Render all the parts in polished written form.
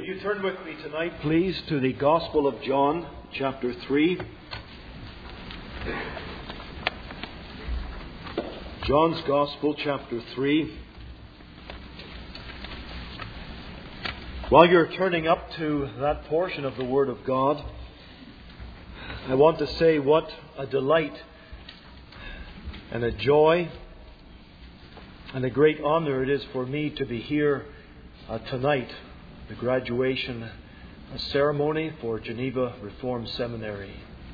you turn with me tonight, please, to the Gospel of John, chapter 3. John's Gospel, chapter 3. While you're turning up to that portion of the Word of God, I want to say what a delight and a joy and a great honor it is for me to be here tonight, the graduation ceremony for Geneva Reformed Seminary.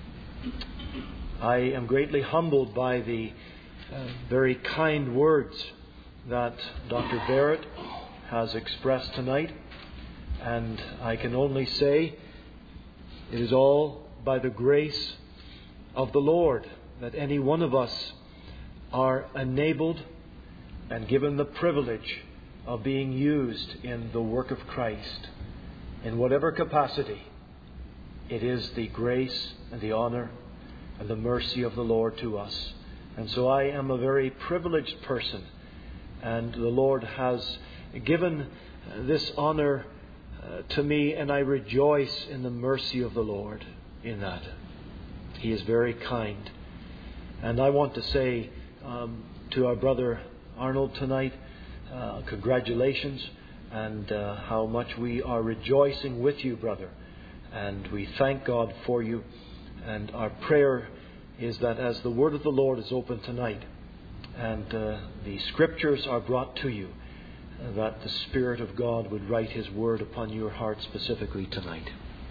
I am greatly humbled by the very kind words that Dr. Barrett has expressed tonight, and I can only say it is all by the grace of the Lord that any one of us are enabled and given the privilege of being used in the work of Christ. In whatever capacity, it is the grace and the honor and the mercy of the Lord to us. And so I am a very privileged person, and the Lord has given this honor to me, and I rejoice in the mercy of the Lord in that. He is very kind. And I want to say to our brother Arnold tonight, congratulations, and how much we are rejoicing with you, brother. And we thank God for you. And our prayer is that as the word of the Lord is opened tonight and the scriptures are brought to you, that the Spirit of God would write His word upon your heart specifically tonight.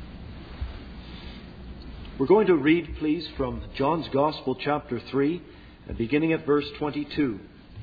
We're going to read, please, from John's Gospel, chapter 3, and beginning at verse 22.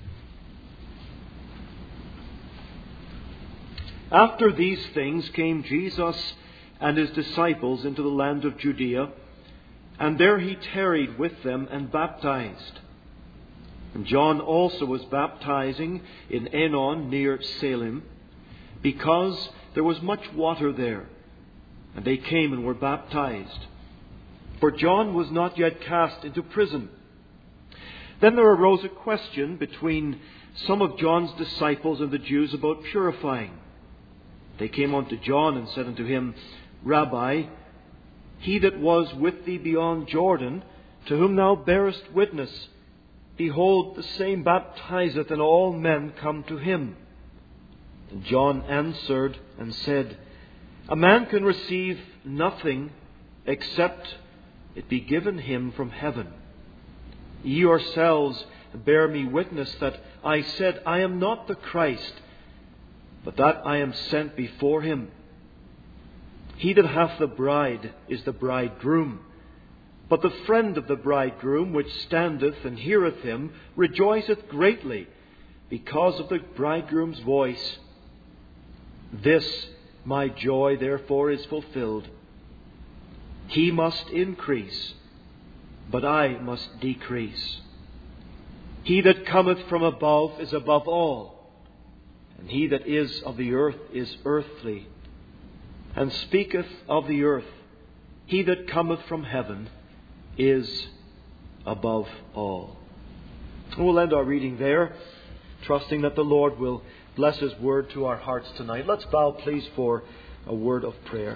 After these things came Jesus and His disciples into the land of Judea, and there He tarried with them and baptized. And John also was baptizing in Aenon near Salim, because there was much water there. And they came and were baptized. For John was not yet cast into prison. Then there arose a question between some of John's disciples and the Jews about purifying. They came unto John and said unto him, Rabbi, he that was with thee beyond Jordan, to whom thou bearest witness, behold, the same baptizeth, and all men come to him. And John answered and said, A man can receive nothing except it be given him from heaven. Ye yourselves bear me witness that I said, I am not the Christ, but that I am sent before him. He that hath the bride is the bridegroom. But the friend of the bridegroom, which standeth and heareth him, rejoiceth greatly because of the bridegroom's voice. This my joy therefore is fulfilled. He must increase, but I must decrease. He that cometh from above is above all, and he that is of the earth is earthly, and speaketh of the earth. He that cometh from heaven is above all. We'll end our reading there, trusting that the Lord will bless His word to our hearts tonight. Let's bow, please, for a word of prayer.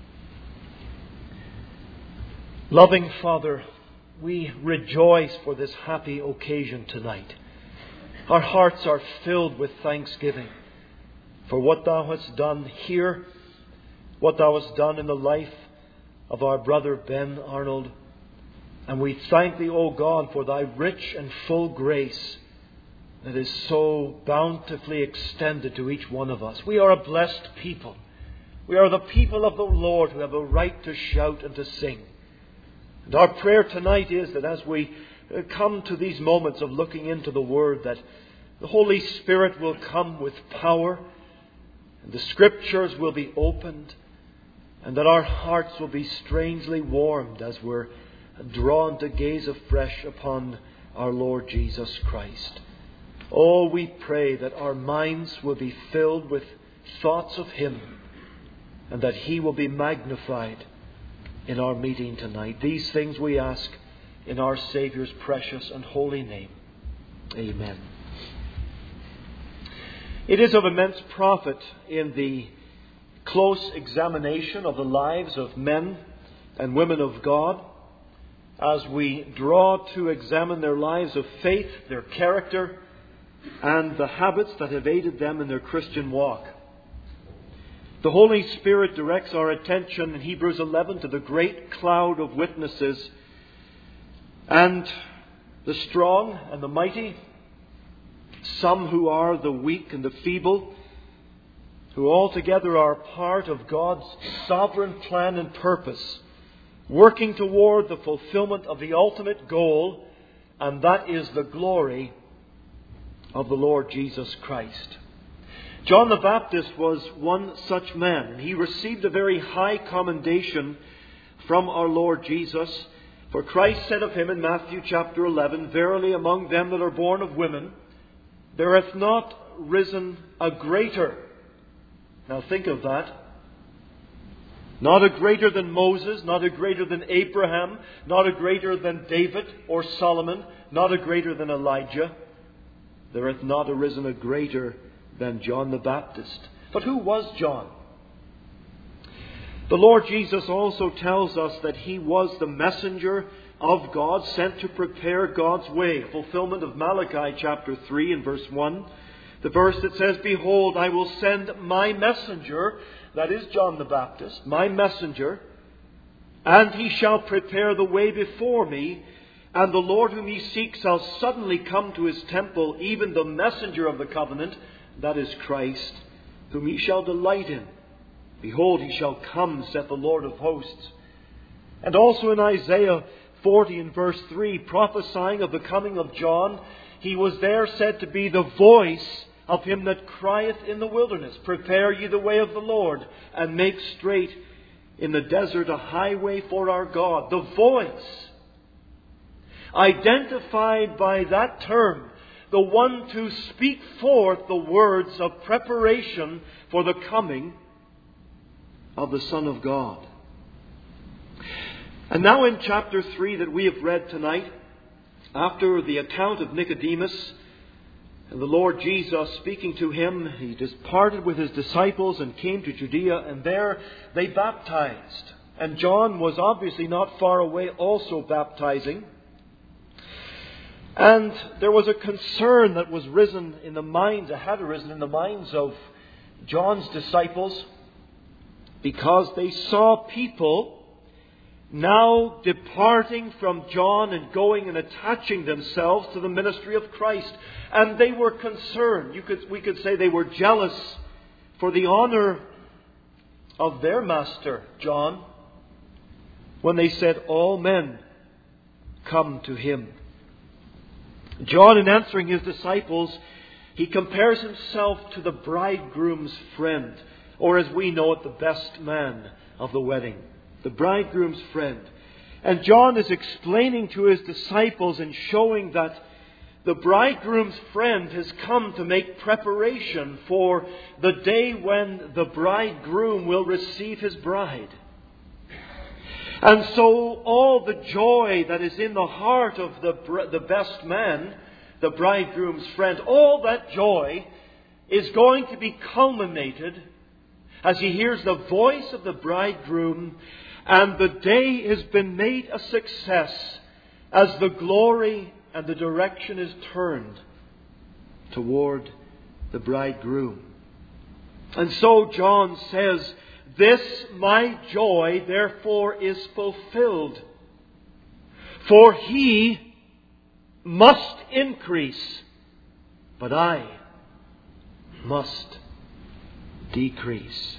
Loving Father, we rejoice for this happy occasion tonight. Our hearts are filled with thanksgiving for what Thou hast done here, what Thou hast done in the life of our brother Ben Arnold. And we thank Thee, O God, for Thy rich and full grace that is so bountifully extended to each one of us. We are a blessed people. We are the people of the Lord who have a right to shout and to sing. And our prayer tonight is that as we come to these moments of looking into the Word, that the Holy Spirit will come with power, and the Scriptures will be opened, and that our hearts will be strangely warmed as we're drawn to gaze afresh upon our Lord Jesus Christ. Oh, we pray that our minds will be filled with thoughts of Him, and that He will be magnified in our meeting tonight. These things we ask in our Saviour's precious and holy name. Amen. It is of immense profit in the close examination of the lives of men and women of God, as we draw to examine their lives of faith, their character, and the habits that have aided them in their Christian walk. The Holy Spirit directs our attention in Hebrews 11 to the great cloud of witnesses, and the strong and the mighty, some who are the weak and the feeble, who altogether are part of God's sovereign plan and purpose, working toward the fulfillment of the ultimate goal, and that is the glory of the Lord Jesus Christ. John the Baptist was one such man, and he received a very high commendation from our Lord Jesus. For Christ said of him in Matthew chapter 11, "Verily among them that are born of women, there hath not risen a greater." Now think of that. Not a greater than Moses, not a greater than Abraham, not a greater than David or Solomon, not a greater than Elijah. There hath not arisen a greater than John the Baptist. But who was John? The Lord Jesus also tells us that he was the messenger of God, sent to prepare God's way. Fulfillment of Malachi chapter 3 and verse 1. The verse that says, "Behold, I will send my messenger," that is John the Baptist, "my messenger, and he shall prepare the way before me. And the Lord whom ye seek shall suddenly come to his temple, even the messenger of the covenant," that is Christ, "whom ye shall delight in. Behold, he shall come, saith the Lord of hosts." And also in Isaiah 40 and verse 3, prophesying of the coming of John, he was there said to be the voice of him that crieth in the wilderness, "Prepare ye the way of the Lord, and make straight in the desert a highway for our God." The voice, identified by that term, the one to speak forth the words of preparation for the coming of the Son of God. And now in chapter 3 that we have read tonight, after the account of Nicodemus and the Lord Jesus speaking to him, he departed with his disciples and came to Judea, and there they baptized. And John was obviously not far away also baptizing. And there was a concern that was risen in the minds, that had arisen in the minds of John's disciples, because they saw people now departing from John and going and attaching themselves to the ministry of Christ. And they were concerned. We could say they were jealous for the honor of their master, John, when they said, "All men come to him." John, in answering his disciples, he compares himself to the bridegroom's friend, or as we know it, the best man of the wedding. The bridegroom's friend. And John is explaining to his disciples and showing that the bridegroom's friend has come to make preparation for the day when the bridegroom will receive his bride. And so all the joy that is in the heart of the best man, the bridegroom's friend, all that joy is going to be culminated as he hears the voice of the bridegroom, and the day has been made a success as the glory and the direction is turned toward the bridegroom. And so John says, "This my joy therefore is fulfilled. For he must increase, but I must decrease."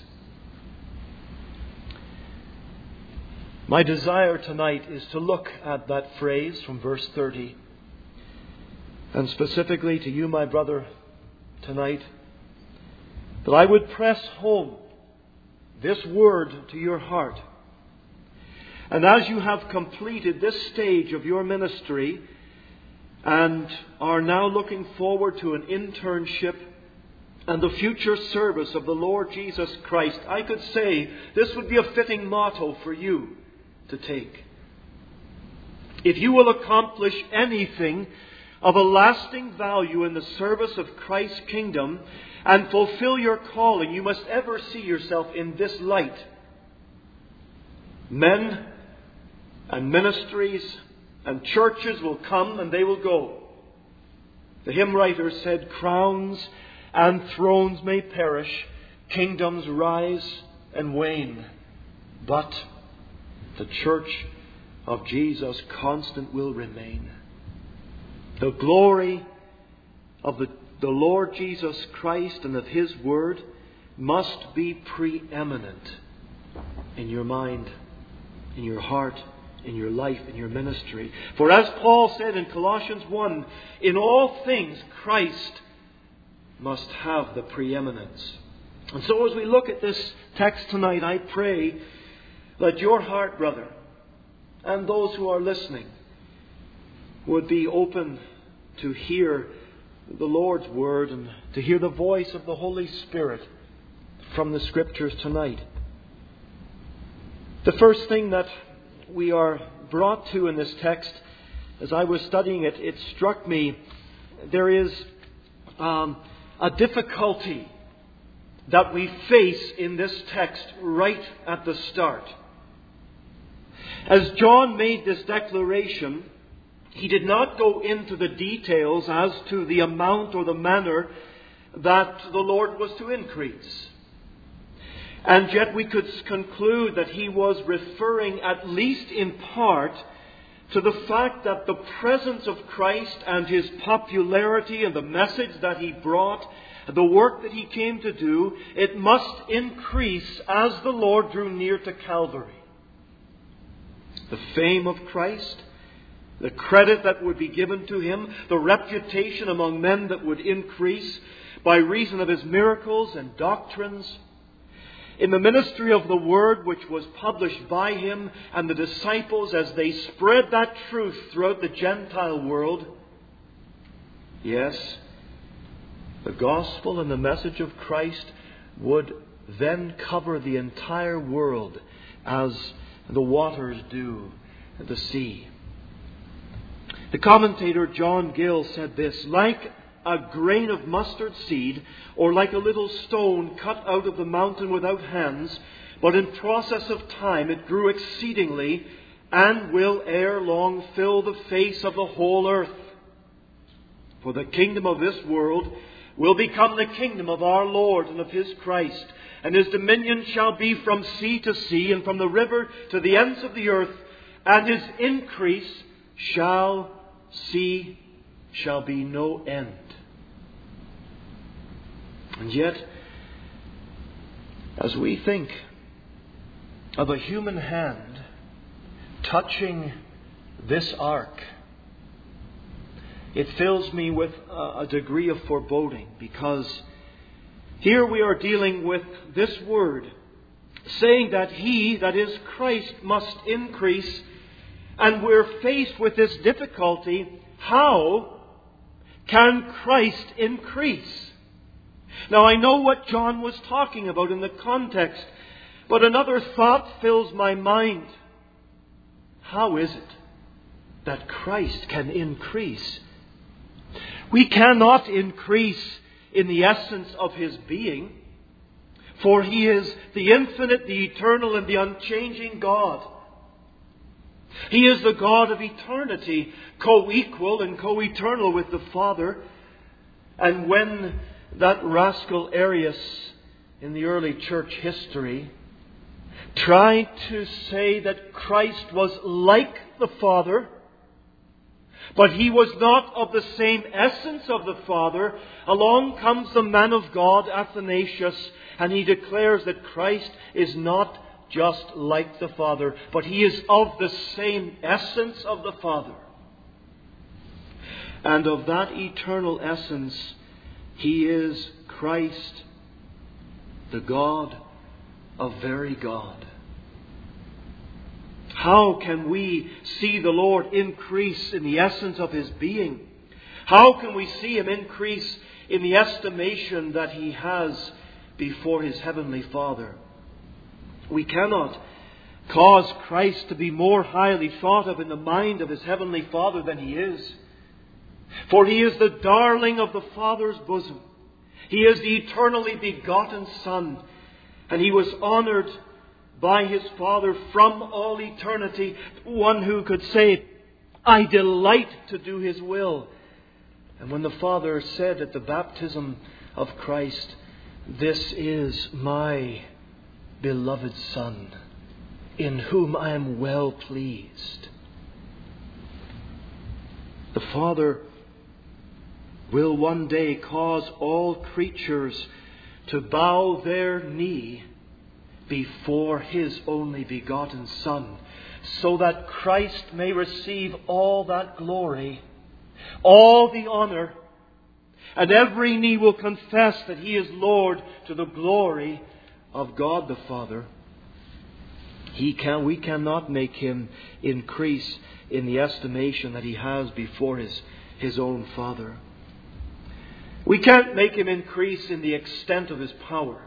My desire tonight is to look at that phrase from verse 30, and specifically to you, my brother, tonight, that I would press home this word to your heart. And as you have completed this stage of your ministry and are now looking forward to an internship and the future service of the Lord Jesus Christ, I could say this would be a fitting motto for you to take. If you will accomplish anything of a lasting value in the service of Christ's kingdom and fulfill your calling, you must ever see yourself in this light. Men and ministries and churches will come and they will go. The hymn writer said, "Crowns and thrones may perish, kingdoms rise and wane, but the church of Jesus constant will remain." The glory of the Lord Jesus Christ and of His Word must be preeminent in your mind, in your heart, in your life, in your ministry. For as Paul said in Colossians 1, in all things Christ must have the preeminence. And so as we look at this text tonight, I pray that your heart, brother, and those who are listening, would be open to hear the Lord's Word and to hear the voice of the Holy Spirit from the Scriptures tonight. The first thing that we are brought to in this text, as I was studying it, it struck me there is a difficulty that we face in this text right at the start. As John made this declaration, he did not go into the details as to the amount or the manner that the Lord was to increase. And yet we could conclude that he was referring, at least in part, to the fact that the presence of Christ and His popularity and the message that He brought, the work that He came to do, it must increase as the Lord drew near to Calvary. The fame of Christ, the credit that would be given to Him, the reputation among men that would increase by reason of His miracles and doctrines. In the ministry of the Word which was published by Him and the disciples as they spread that truth throughout the Gentile world, yes, the gospel and the message of Christ would then cover the entire world as the waters do the sea. The commentator John Gill said this, "Like a grain of mustard seed, or like a little stone cut out of the mountain without hands, but in process of time it grew exceedingly, and will ere long fill the face of the whole earth. For the kingdom of this world will become the kingdom of our Lord and of His Christ, and His dominion shall be from sea to sea, and from the river to the ends of the earth, and His increase shall be no end." And yet, as we think of a human hand touching this ark, it fills me with a degree of foreboding, because here we are dealing with this word, saying that He, that is Christ, must increase, and we're faced with this difficulty. How can Christ increase? Now, I know what John was talking about in the context, but another thought fills my mind. How is it that Christ can increase? We cannot increase in the essence of His being, for He is the infinite, the eternal, and the unchanging God. He is the God of eternity, co-equal and co-eternal with the Father. And when that rascal Arius in the early church history tried to say that Christ was like the Father, but He was not of the same essence of the Father, along comes the man of God, Athanasius, and he declares that Christ is not just like the Father, but He is of the same essence of the Father. And of that eternal essence, He is Christ, the God of very God. How can we see the Lord increase in the essence of His being? How can we see Him increase in the estimation that He has before His Heavenly Father? We cannot cause Christ to be more highly thought of in the mind of His Heavenly Father than He is. For He is the darling of the Father's bosom. He is the eternally begotten Son, and He was honoured by His Father from all eternity. One who could say, I delight to do His will. And when the Father said at the baptism of Christ, this is my beloved Son, in whom I am well pleased. The Father will one day cause all creatures to bow their knee before His only begotten Son, so that Christ may receive all that glory, all the honour, and every knee will confess that He is Lord to the glory of God the Father. We cannot make Him increase in the estimation that He has before His own Father. We can't make Him increase in the extent of His power.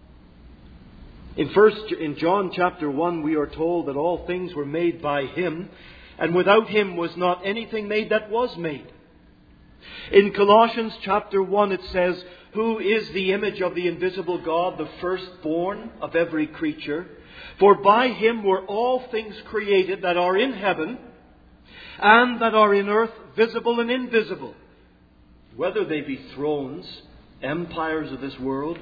In John chapter 1 we are told that all things were made by Him, and without Him was not anything made that was made. In Colossians chapter 1 it says, who is the image of the invisible God, the firstborn of every creature? For by Him were all things created that are in heaven and that are in earth, visible and invisible, whether they be thrones, empires of this world,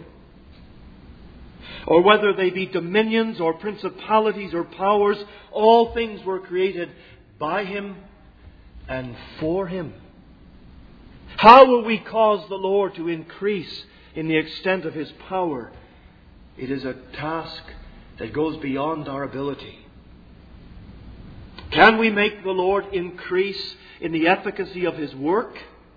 or whether they be dominions or principalities or powers, all things were created by Him and for Him. How will we cause the Lord to increase in the extent of His power? It is a task that goes beyond our ability. Can we make the Lord increase in the efficacy of His work?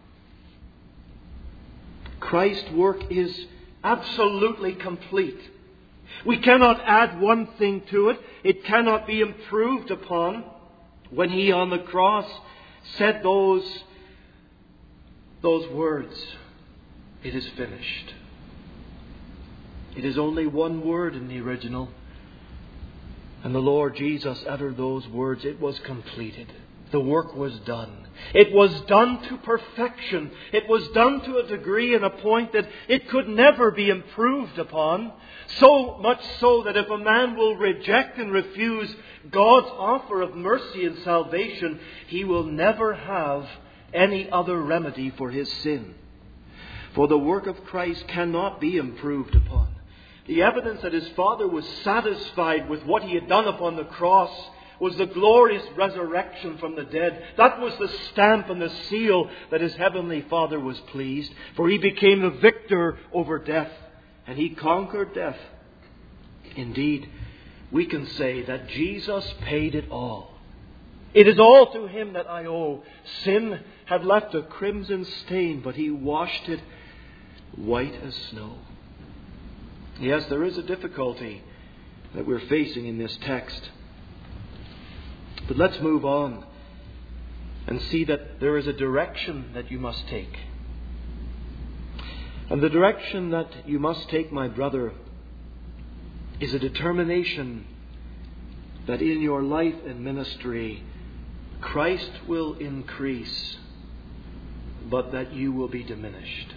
Christ's work is absolutely complete. We cannot add one thing to it. It cannot be improved upon. When He on the cross said those words, it is finished. It is only one word in the original. And the Lord Jesus uttered those words, it was completed. The work was done. It was done to perfection. It was done to a degree and a point that it could never be improved upon. So much so that if a man will reject and refuse God's offer of mercy and salvation, he will never have any other remedy for his sin. For the work of Christ cannot be improved upon. The evidence that His Father was satisfied with what He had done upon the cross was the glorious resurrection from the dead. That was the stamp and the seal that His Heavenly Father was pleased. For He became the victor over death, and He conquered death. Indeed, we can say that Jesus paid it all. It is all to Him that I owe. Sin had left a crimson stain, but He washed it white as snow. Yes, there is a difficulty that we're facing in this text. But let's move on and see that there is a direction that you must take. And the direction that you must take, my brother, is a determination that in your life and ministry, Christ will increase, but that you will be diminished.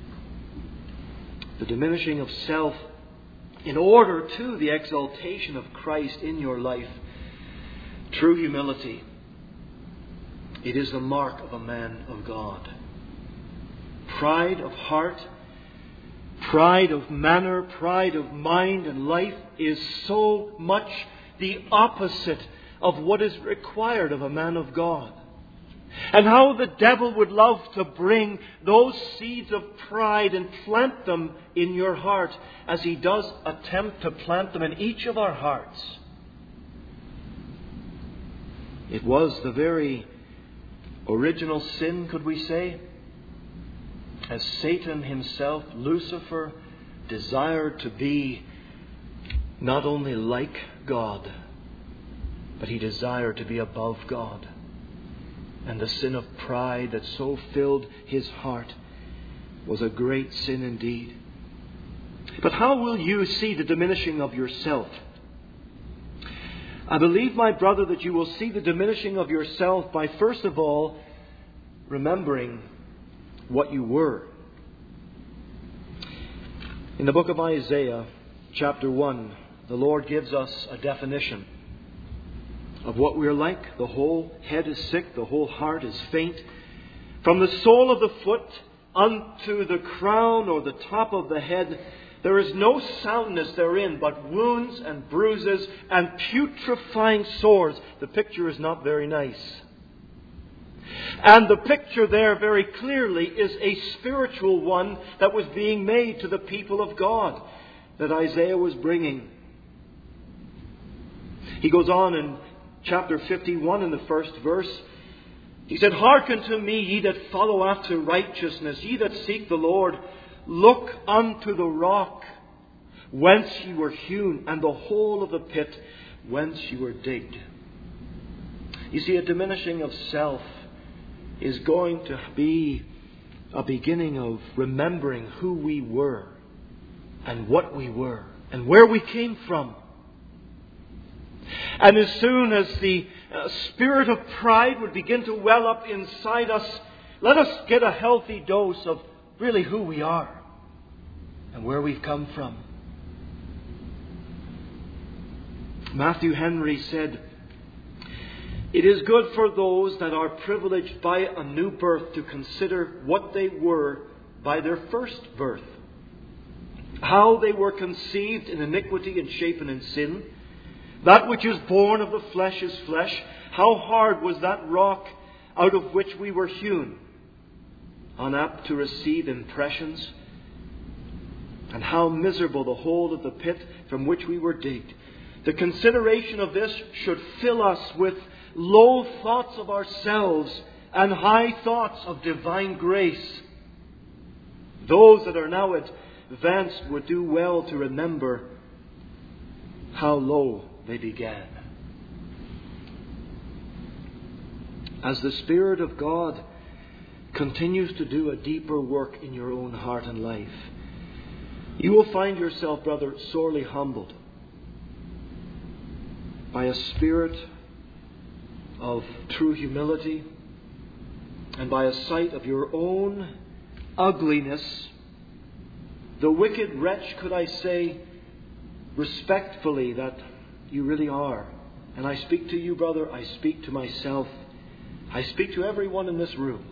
The diminishing of self in order to the exaltation of Christ in your life. True humility. It is the mark of a man of God. Pride of heart, pride of manner, pride of mind and life is so much the opposite of what is required of a man of God. And how the devil would love to bring those seeds of pride and plant them in your heart, as he does attempt to plant them in each of our hearts. It was the very original sin, could we say, as Satan himself, Lucifer, desired to be not only like God, but he desired to be above God. And the sin of pride that so filled his heart was a great sin indeed. But how will you see the diminishing of yourself? I believe, my brother, that you will see the diminishing of yourself by, first of all, remembering what you were. In the book of Isaiah, chapter 1, the Lord gives us a definition of what we're like. The whole head is sick, the whole heart is faint. From the sole of the foot unto the crown or the top of the head, there is no soundness therein, but wounds and bruises and putrefying sores. The picture is not very nice. And the picture there very clearly is a spiritual one that was being made to the people of God that Isaiah was bringing. He goes on in chapter 51 in the first verse. He said, "Hearken to me, ye that follow after righteousness, ye that seek the Lord. Look unto the rock whence ye were hewn, and the hole of the pit whence ye were digged." You see, a diminishing of self is going to be a beginning of remembering who we were and what we were and where we came from. And as soon as the spirit of pride would begin to well up inside us, let us get a healthy dose of really who we are and where we've come from. Matthew Henry said, "It is good for those that are privileged by a new birth to consider what they were by their first birth, how they were conceived in iniquity and shapen in sin. That which is born of the flesh is flesh. How hard was that rock out of which we were hewn, unapt to receive impressions, and how miserable the hole of the pit from which we were digged. The consideration of this should fill us with low thoughts of ourselves and high thoughts of divine grace. Those that are now advanced would do well to remember how low they began." As the Spirit of God continues to do a deeper work in your own heart and life, you will find yourself, brother, sorely humbled by a spirit of true humility and by a sight of your own ugliness. The wicked wretch, could I say respectfully, that you really are. And I speak to you, brother, I speak to myself, I speak to everyone in this room.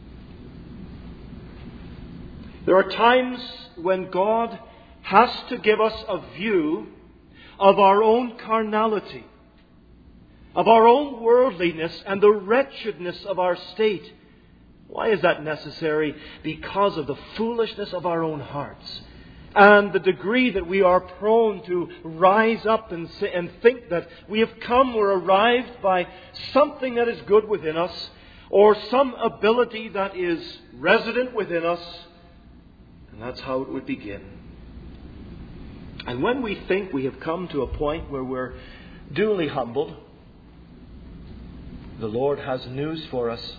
There are times when God has to give us a view of our own carnality, of our own worldliness and the wretchedness of our state. Why is that necessary? Because of the foolishness of our own hearts and the degree that we are prone to rise up and think that we have come or arrived by something that is good within us or some ability that is resident within us. And that's how it would begin. And when we think we have come to a point where we're duly humbled, the Lord has news for us.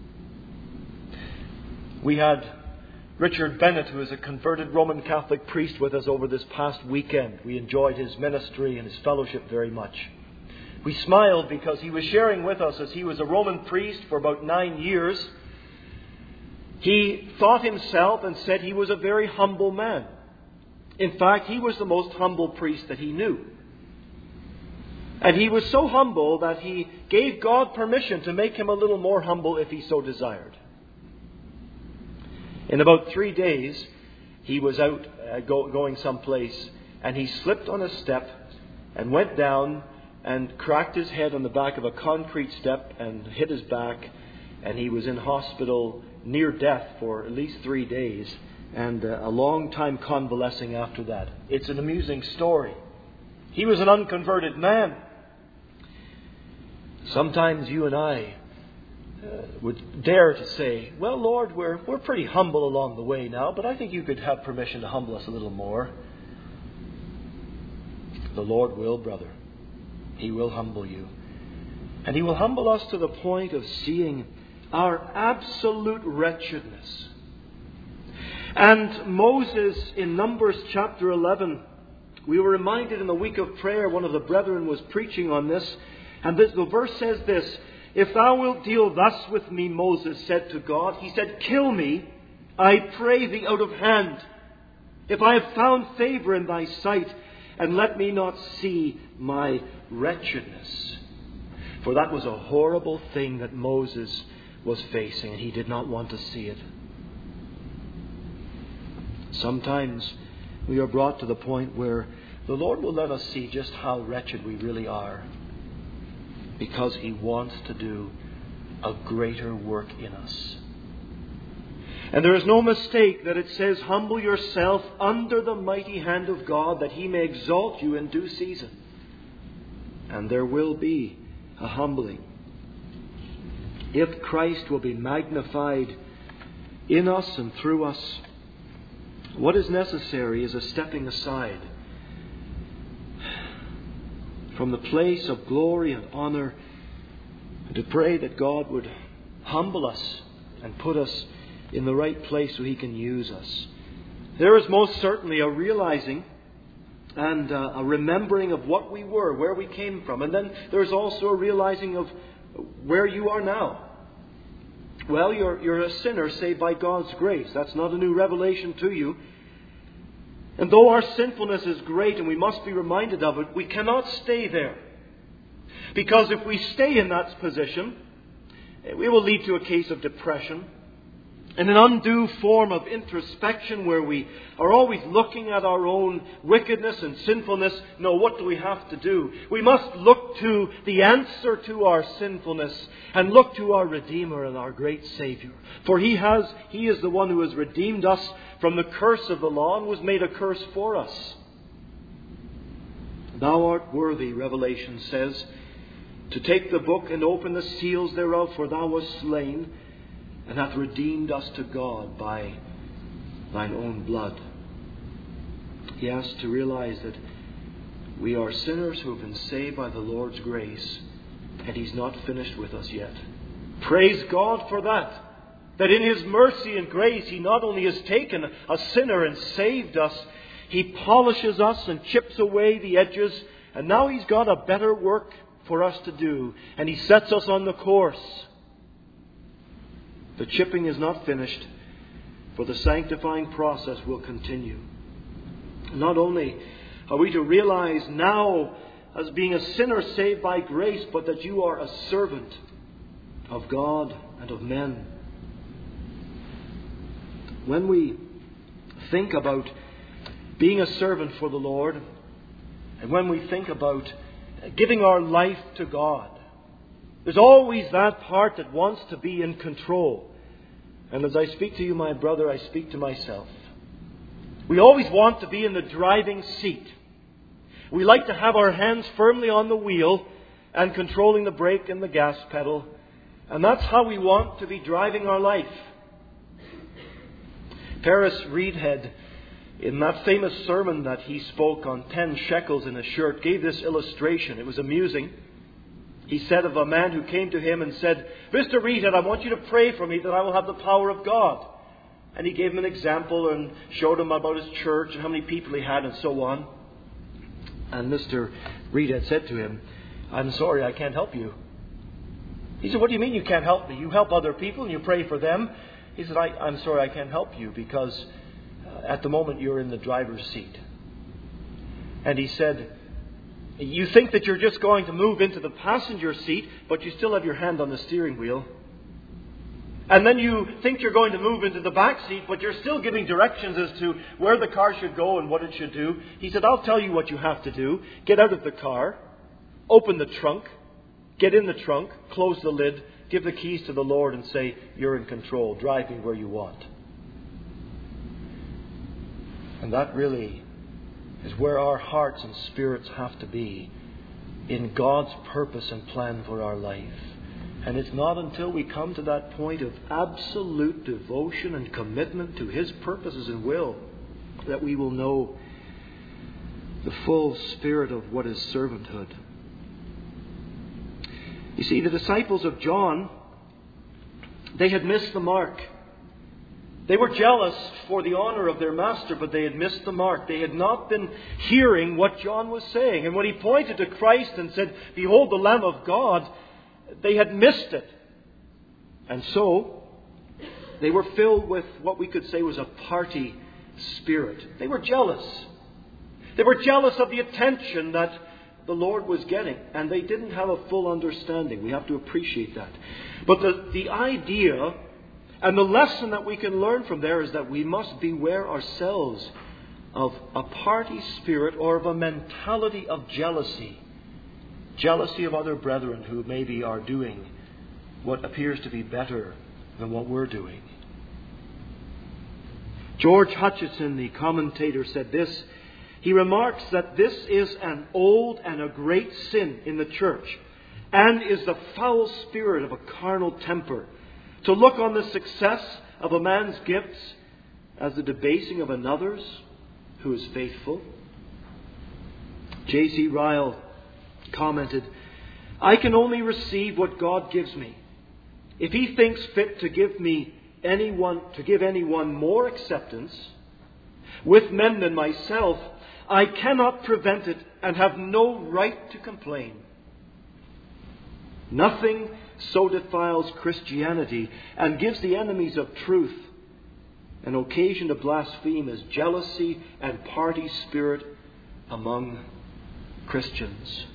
We had Richard Bennett, who is a converted Roman Catholic priest, with us over this past weekend. We enjoyed his ministry and his fellowship very much. We smiled because he was sharing with us, as he was a Roman priest for about 9 years, he thought himself and said he was a very humble man. In fact, he was the most humble priest that he knew. And he was so humble that he gave God permission to make him a little more humble if he so desired. In about 3 days, he was out going someplace, and he slipped on a step and went down and cracked his head on the back of a concrete step and hit his back, and he was in hospital near death for at least 3 days, and a long time convalescing after that. It's an amusing story. He was an unconverted man. Sometimes you and I would dare to say, "Well, Lord, we're pretty humble along the way now, but I think you could have permission to humble us a little more." The Lord will, brother. He will humble you. And He will humble us to the point of seeing our absolute wretchedness. And Moses, in Numbers chapter 11, we were reminded in the week of prayer, one of the brethren was preaching on this, and the verse says this: "If thou wilt deal thus with me," Moses said to God, he said, "kill me, I pray thee, out of hand, if I have found favor in thy sight, and let me not see my wretchedness." For that was a horrible thing that Moses was facing, and he did not want to see it. Sometimes we are brought to the point where the Lord will let us see just how wretched we really are, because He wants to do a greater work in us. And there is no mistake that it says, "Humble yourself under the mighty hand of God, that He may exalt you in due season." And there will be a humbling. If Christ will be magnified in us and through us, what is necessary is a stepping aside from the place of glory and honor, and to pray that God would humble us and put us in the right place so He can use us. There is most certainly a realizing and a remembering of what we were, where we came from. And then there's also a realizing of where you are now. Well, you're a sinner saved by God's grace. That's not a new revelation to you. And though our sinfulness is great and we must be reminded of it, we cannot stay there. Because if we stay in that position, it will lead to a case of depression and an undue form of introspection where we are always looking at our own wickedness and sinfulness. No, what do we have to do? We must look to the answer to our sinfulness and look to our Redeemer and our great Savior. For He is the one who has redeemed us from the curse of the law and was made a curse for us. "Thou art worthy," Revelation says, "to take the book and open the seals thereof, for thou wast slain, and hath redeemed us to God by thine own blood." Yes, to realize that we are sinners who have been saved by the Lord's grace, and He's not finished with us yet. Praise God for that. That in His mercy and grace, He not only has taken a sinner and saved us, He polishes us and chips away the edges, and now He's got a better work for us to do, and He sets us on the course. The chipping is not finished, for the sanctifying process will continue. Not only are we to realize now as being a sinner saved by grace, but that you are a servant of God and of men. When we think about being a servant for the Lord, and when we think about giving our life to God, there's always that part that wants to be in control. And as I speak to you, my brother, I speak to myself. We always want to be in the driving seat. We like to have our hands firmly on the wheel and controlling the brake and the gas pedal. And that's how we want to be driving our life. Paris Reidhead, in that famous sermon that he spoke on 10 shekels in a shirt, gave this illustration. It was amusing. He said of a man who came to him and said, "Mr. Reidhead, I want you to pray for me that I will have the power of God." And he gave him an example and showed him about his church and how many people he had and so on. And Mr. Reidhead said to him, "I'm sorry, I can't help you." He said, "What do you mean you can't help me? You help other people and you pray for them." He said, I'm sorry, I can't help you because at the moment you're in the driver's seat." And he said, "You think that you're just going to move into the passenger seat, but you still have your hand on the steering wheel. And then you think you're going to move into the back seat, but you're still giving directions as to where the car should go and what it should do." He said, "I'll tell you what you have to do. Get out of the car, open the trunk, get in the trunk, close the lid, give the keys to the Lord and say, 'You're in control. Drive me where you want.'" And that really is where our hearts and spirits have to be in God's purpose and plan for our life. And it's not until we come to that point of absolute devotion and commitment to His purposes and will that we will know the full spirit of what is servanthood. You see, the disciples of John, they had missed the mark. They were jealous for the honor of their master, but they had missed the mark. They had not been hearing what John was saying. And when he pointed to Christ and said, "Behold the Lamb of God," they had missed it. And so they were filled with what we could say was a party spirit. They were jealous. They were jealous of the attention that the Lord was getting, and they didn't have a full understanding. We have to appreciate that. But the idea and the lesson that we can learn from there is that we must beware ourselves of a party spirit or of a mentality of jealousy. Jealousy of other brethren who maybe are doing what appears to be better than what we're doing. George Hutcheson, the commentator, said this. He remarks that this is an old and a great sin in the church, and is the foul spirit of a carnal temper, to look on the success of a man's gifts as the debasing of another's who is faithful. J.C. Ryle commented, I can only receive what God gives me. If He thinks fit to give anyone more acceptance with men than myself, I cannot prevent it and have no right to complain. Nothing so defiles Christianity and gives the enemies of truth an occasion to blaspheme as jealousy and party spirit among Christians.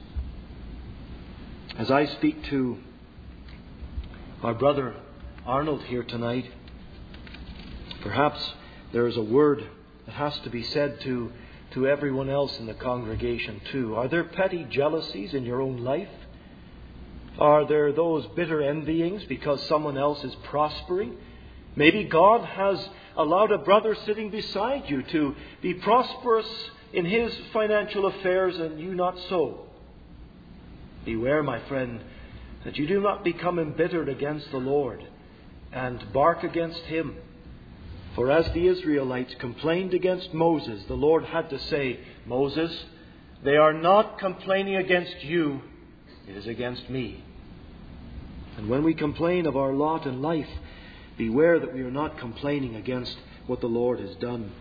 As I speak to our brother Arnold here tonight, perhaps there is a word that has to be said to everyone else in the congregation too. Are there petty jealousies in your own life? Are there those bitter envyings because someone else is prospering? Maybe God has allowed a brother sitting beside you to be prosperous in his financial affairs and you not so. Beware, my friend, that you do not become embittered against the Lord and bark against Him. For as the Israelites complained against Moses, the Lord had to say, Moses, they are not complaining against you, it is against me. And when we complain of our lot in life, beware that we are not complaining against what the Lord has done.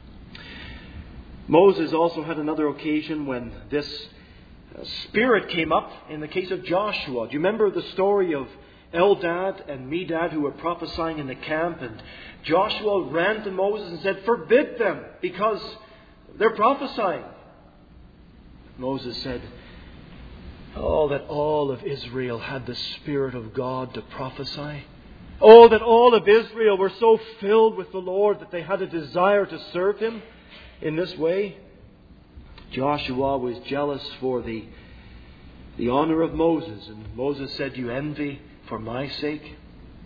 Moses also had another occasion when this spirit came up in the case of Joshua. Do you remember the story of Eldad and Medad who were prophesying in the camp? And Joshua ran to Moses and said, forbid them because they're prophesying. Moses said, oh, that all of Israel had the Spirit of God to prophesy. Oh, that all of Israel were so filled with the Lord that they had a desire to serve Him in this way. Joshua was jealous for the honor of Moses. And Moses said, you envy for my sake?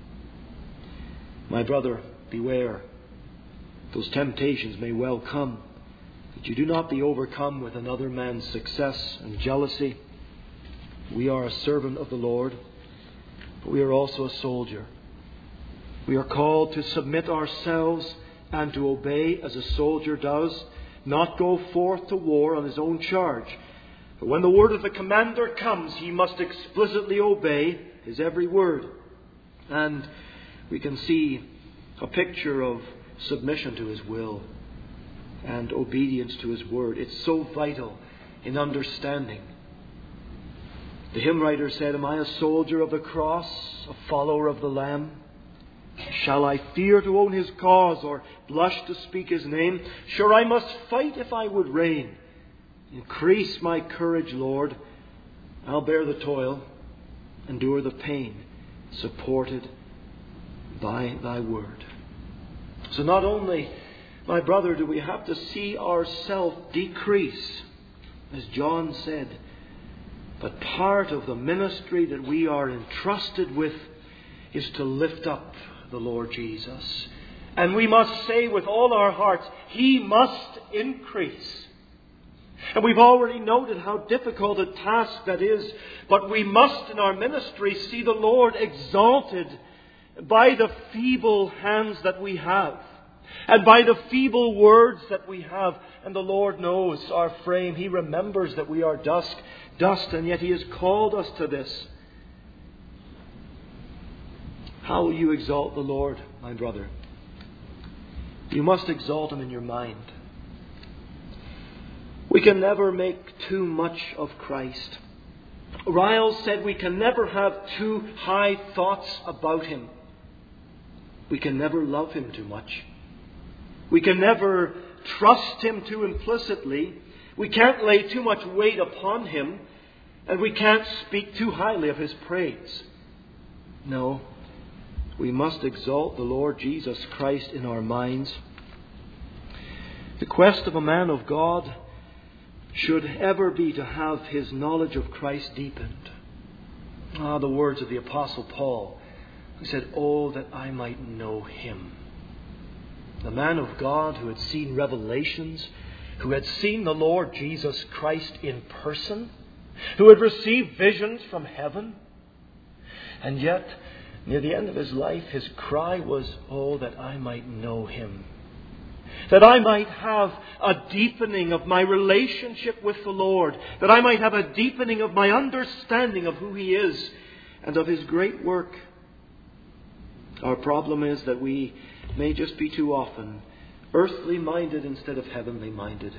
My brother, beware. Those temptations may well come. That you do not be overcome with another man's success and jealousy. We are a servant of the Lord, but we are also a soldier. We are called to submit ourselves and to obey as a soldier does, not go forth to war on his own charge. But when the word of the commander comes, he must explicitly obey his every word. And we can see a picture of submission to His will and obedience to His word. It's so vital in understanding. The hymn writer said, am I a soldier of the cross, a follower of the Lamb? Shall I fear to own His cause or blush to speak His name? Sure, I must fight if I would reign. Increase my courage, Lord. I'll bear the toil, endure the pain, supported by Thy word. So not only, my brother, do we have to see ourselves decrease, as John said, but part of the ministry that we are entrusted with is to lift up the Lord Jesus. And we must say with all our hearts, He must increase. And we've already noted how difficult a task that is. But we must in our ministry see the Lord exalted by the feeble hands that we have. And by the feeble words that we have. And the Lord knows our frame. He remembers that we are dust, and yet He has called us to this. How will you exalt the Lord, my brother? You must exalt Him in your mind. We can never make too much of Christ. Riles said we can never have too high thoughts about Him. We can never love Him too much. We can never trust Him too implicitly. We can't lay too much weight upon Him. And we can't speak too highly of His praise. No, we must exalt the Lord Jesus Christ in our minds. The quest of a man of God should ever be to have his knowledge of Christ deepened. The words of the Apostle Paul, who said, "Oh, that I might know Him." The man of God who had seen revelations, who had seen the Lord Jesus Christ in person, who had received visions from heaven. And yet, near the end of his life, his cry was, "Oh, that I might know Him. That I might have a deepening of my relationship with the Lord. That I might have a deepening of my understanding of who He is and of His great work." Our problem is that we may just be too often earthly minded instead of heavenly minded.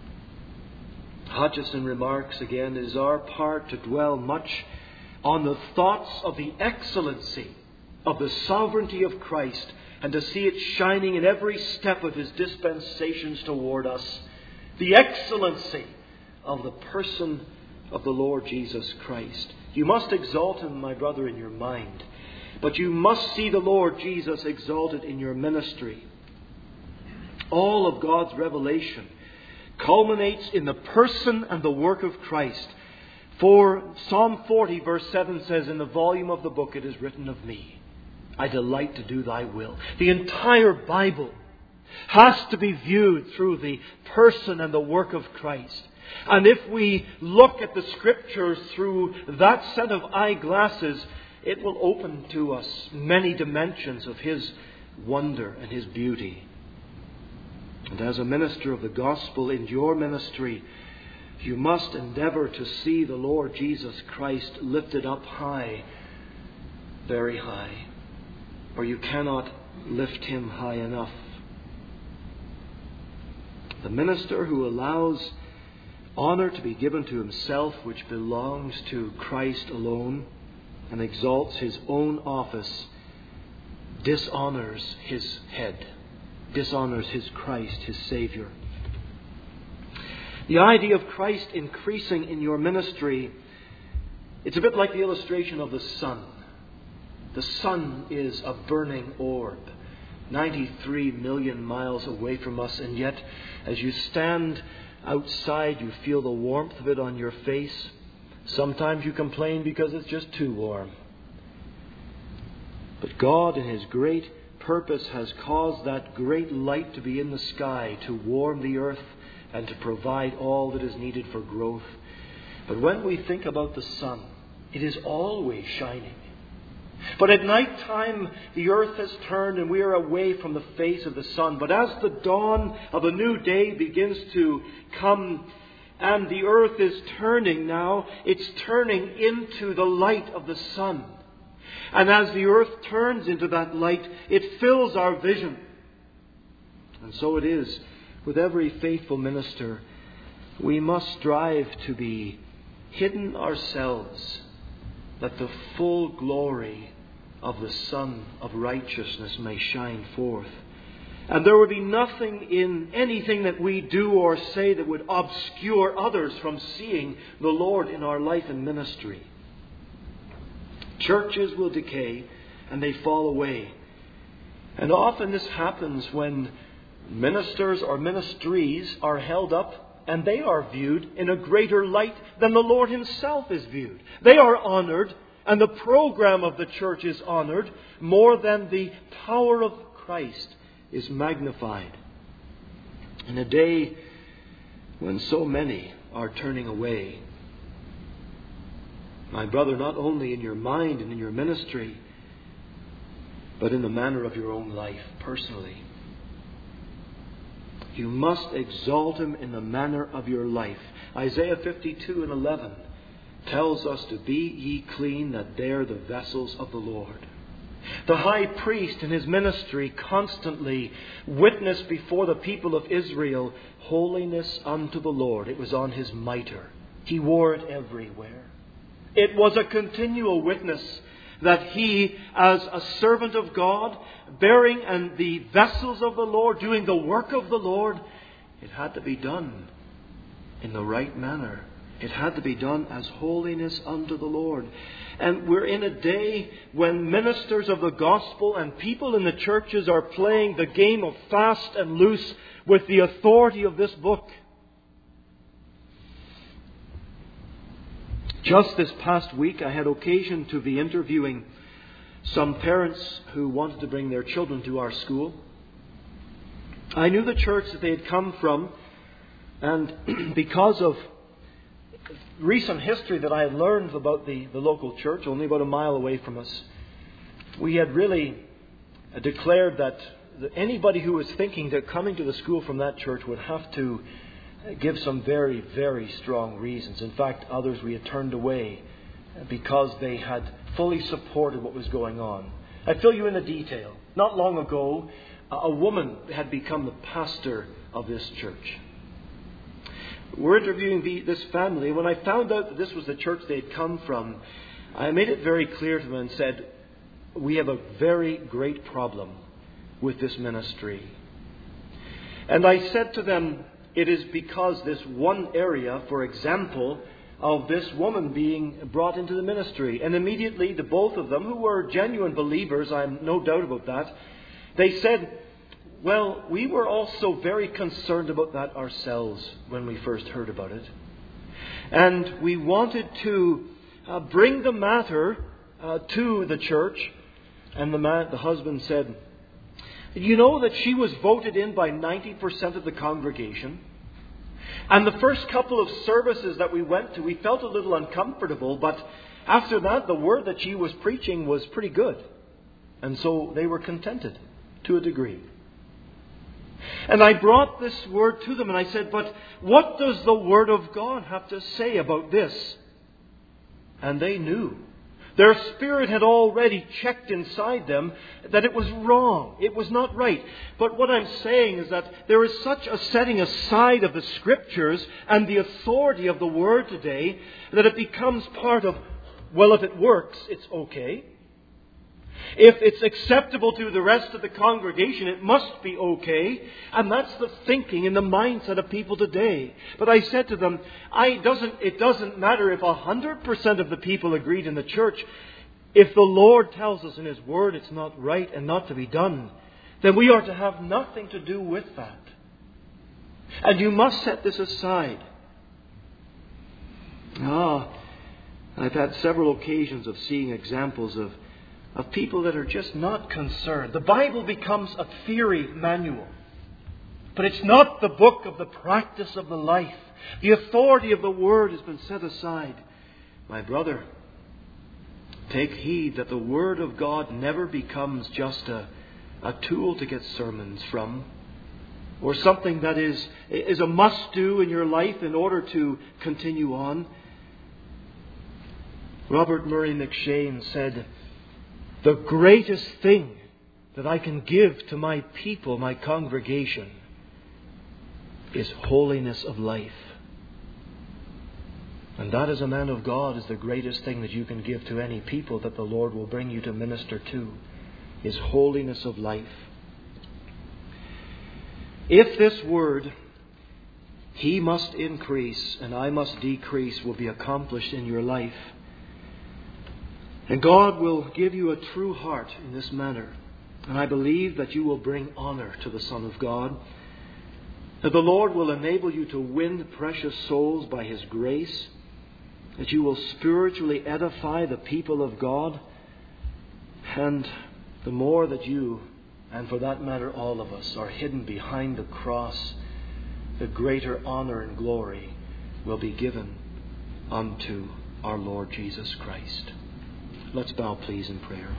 Hodgson remarks again, "It is our part to dwell much on the thoughts of the excellency of the sovereignty of Christ, and to see it shining in every step of His dispensations toward us. The excellency of the person of the Lord Jesus Christ." You must exalt Him, my brother, in your mind. But you must see the Lord Jesus exalted in your ministry. All of God's revelation culminates in the person and the work of Christ. For Psalm 40 verse 7 says, "In the volume of the book it is written of me, I delight to do Thy will." The entire Bible has to be viewed through the person and the work of Christ. And if we look at the Scriptures through that set of eyeglasses, it will open to us many dimensions of His wonder and His beauty. And as a minister of the gospel in your ministry, you must endeavor to see the Lord Jesus Christ lifted up high, very high, or you cannot lift Him high enough. The minister who allows honor to be given to himself which belongs to Christ alone and exalts his own office dishonors his head, dishonors his Christ, his Savior. The idea of Christ increasing in your ministry, it's a bit like the illustration of the sun. The sun is a burning orb, 93 million miles away from us, and yet as you stand outside, you feel the warmth of it on your face. Sometimes you complain because it's just too warm. But God, in His great purpose, has caused that great light to be in the sky to warm the earth and to provide all that is needed for growth. But when we think about the sun, it is always shining. But at night time, the earth has turned and we are away from the face of the sun. But as the dawn of a new day begins to come and the earth is turning now, it's turning into the light of the sun. And as the earth turns into that light, it fills our vision. And so it is with every faithful minister. We must strive to be hidden ourselves, that the full glory of the Sun of righteousness may shine forth. And there would be nothing in anything that we do or say that would obscure others from seeing the Lord in our life and ministry. Churches will decay and they fall away. And often this happens when ministers or ministries are held up and they are viewed in a greater light than the Lord Himself is viewed. They are honored, and the program of the church is honored more than the power of Christ is magnified. In a day when so many are turning away, my brother, not only in your mind and in your ministry, but in the manner of your own life personally, you must exalt Him in the manner of your life. Isaiah 52:11 tells us to be ye clean, that they're the vessels of the Lord. The high priest in his ministry constantly witnessed before the people of Israel holiness unto the Lord. It was on his mitre. He wore it everywhere. It was a continual witness that he, as a servant of God, bearing and the vessels of the Lord, doing the work of the Lord, it had to be done in the right manner. It had to be done as holiness unto the Lord. And we're in a day when ministers of the gospel and people in the churches are playing the game of fast and loose with the authority of this book. Just this past week, I had occasion to be interviewing some parents who wanted to bring their children to our school. I knew the church that they had come from, and because of recent history that I had learned about the local church, only about a mile away from us, we had really declared that anybody who was thinking that coming to the school from that church would have to give some very, very strong reasons. In fact, others we had turned away because they had fully supported what was going on. I fill you in the detail. Not long ago, a woman had become the pastor of this church. We're interviewing this family. When I found out that this was the church they had come from, I made it very clear to them and said, we have a very great problem with this ministry. And I said to them, it is because this one area, for example, of this woman being brought into the ministry. And immediately the both of them, who were genuine believers, I have no doubt about that, they said, well, we were also very concerned about that ourselves when we first heard about it. And we wanted to bring the matter to the church. And the husband said, you know that she was voted in by 90% of the congregation. And the first couple of services that we went to, we felt a little uncomfortable. But after that, the word that she was preaching was pretty good. And so they were contented to a degree. And I brought this word to them and I said, but what does the Word of God have to say about this? And they knew. Their spirit had already checked inside them that it was wrong. It was not right. But what I'm saying is that there is such a setting aside of the Scriptures and the authority of the Word today that it becomes part of, well, if it works, it's okay. If it's acceptable to the rest of the congregation, it must be okay. And that's the thinking and the mindset of people today. But I said to them, it doesn't matter if 100% of the people agreed in the church. If the Lord tells us in His Word it's not right and not to be done, then we are to have nothing to do with that. And you must set this aside. I've had several occasions of seeing examples of people that are just not concerned. The Bible becomes a theory manual. But it's not the book of the practice of the life. The authority of the Word has been set aside. My brother, take heed that the Word of God never becomes just a tool to get sermons from, or something that is a must-do in your life in order to continue on. Robert Murray McCheyne said, the greatest thing that I can give to my people, my congregation, is holiness of life. And that, as a man of God, is the greatest thing that you can give to any people that the Lord will bring you to minister to, is holiness of life. If this word, He must increase and I must decrease, will be accomplished in your life, and God will give you a true heart in this manner. And I believe that you will bring honor to the Son of God. That the Lord will enable you to win precious souls by His grace. That you will spiritually edify the people of God. And the more that you, and for that matter all of us, are hidden behind the cross, the greater honor and glory will be given unto our Lord Jesus Christ. Let's bow, please, in prayer.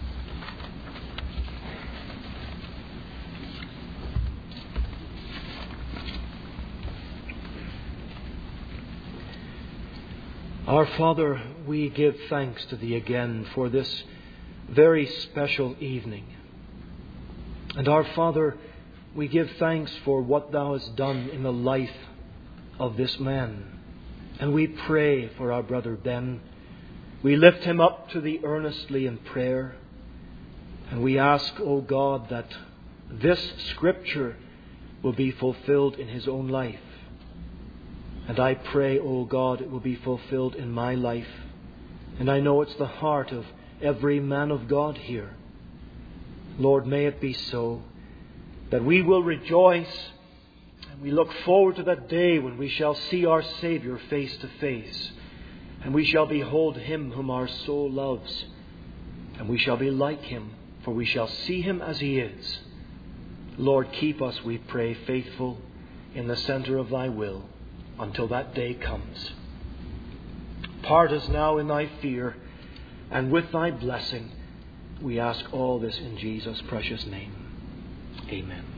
Our Father, we give thanks to Thee again for this very special evening. And our Father, we give thanks for what Thou hast done in the life of this man. And we pray for our brother Ben, We lift him up to thee earnestly in prayer. And we ask, O God, that this Scripture will be fulfilled in his own life. And I pray, O God, it will be fulfilled in my life. And I know it's the heart of every man of God here. Lord, may it be so, that we will rejoice and we look forward to that day when we shall see our Saviour face to face, and we shall behold him whom our soul loves, and we shall be like him, for we shall see him as he is. Lord, keep us, we pray, faithful in the centre of thy will until that day comes. Part us now in thy fear and with thy blessing. We ask all this in Jesus' precious name. Amen.